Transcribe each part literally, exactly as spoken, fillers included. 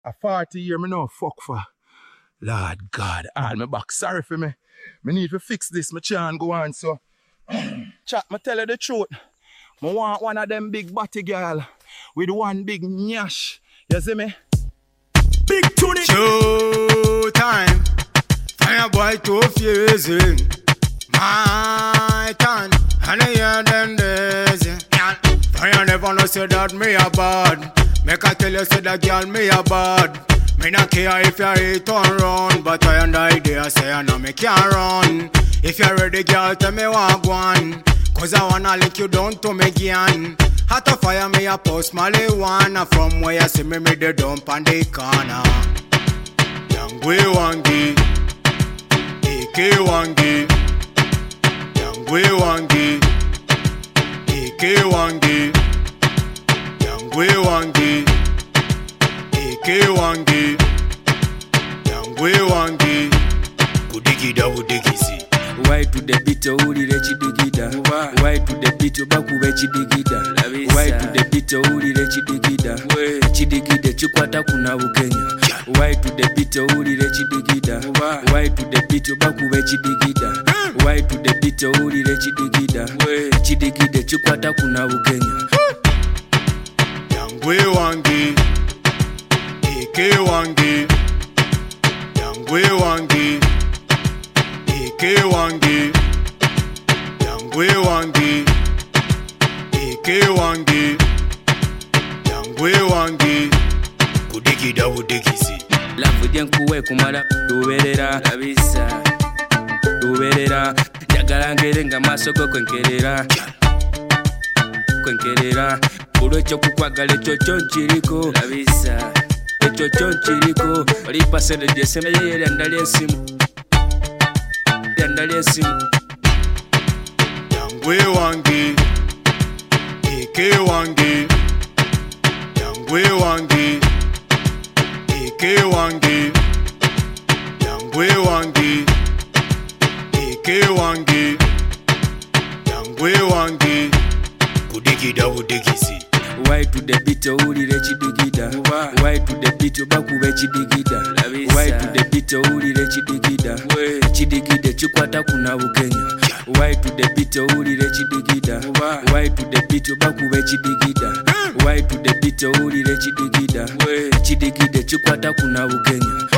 A forty year me now fuck for. Lord God, all my back sorry for me. Me need to fix this, my can't go on so. Chat, me tell you the truth. I want one of them big body girl with one big nyash. You see me? Big tunic. Show time. Fire boy too fusing. My turn. And I hear them days. Fire never know say that me a bad. Make I tell you say that girl me a bad. Me not care if you hate on run, but I and I idea say I know me can't run. If you're ready, girl, tell me what go on. Cause I wanna lick you down to me again. Hot of fire me a post marijuana. From where you see me, me the dump on the corner. Yangwe wangi, Ike wangi. Yangwe wangi, Ike wangi. Yangwe wangi, Ike wangi. Yangwe wangi. Kudigida udigisi. Why to the beat owulire kidigida? Why to the beat bakube kidigida? Why to the beat owulire kidigida? Kidigida kikwata kuna Bukenya. Why to the beat owulire kidigida? Why to the beat bakube kidigida? Why to the beat owulire kidigida? Kidigida kikwata kuna Bukenya. Yangwe wangi, Ike wangi. Yangwe wangi, Ike wangi. Yangwe wangi, Ike wangi. Yangwe wangi. Kudigida udigisi. Love dyankuwe kumala luberera labisa. Luberera njagala ngere nga maaso go kwenkerera. Kwenkerera olwekyo kukwagala ekyo kyo nkiriko labisa. Ekyo kyo nkiriko olipa sente gyeseme yeye ndali esimu. Ndali esimu. Yangwe wangi, Ike wangi. Yangwe wangi, Ike wangi. Yangwe wangi, Ike wangi. Yangwe wangi. Kudigida udigisi. Why to the beat owulire kidigida? Why to the beat bakube kidigida? Why to the beat owulire kidigida? Kidigida kikwata kuna Bukenya. Why to the beat owulire kidigida? Why to the beat bakube kidigida? Why to the beat owulire kidigida? Kidigida kikwata kuna Bukenya.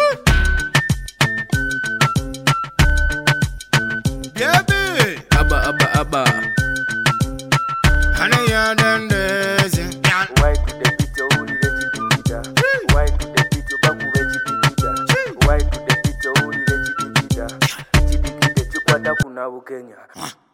Baby, Aba aba aba. and I hear them days. Why to the beat owulire kidigida? Why to the beat bakube kidigida? Why to the beat owulire kidigida? Kidigida kikwata kuna Bukenya.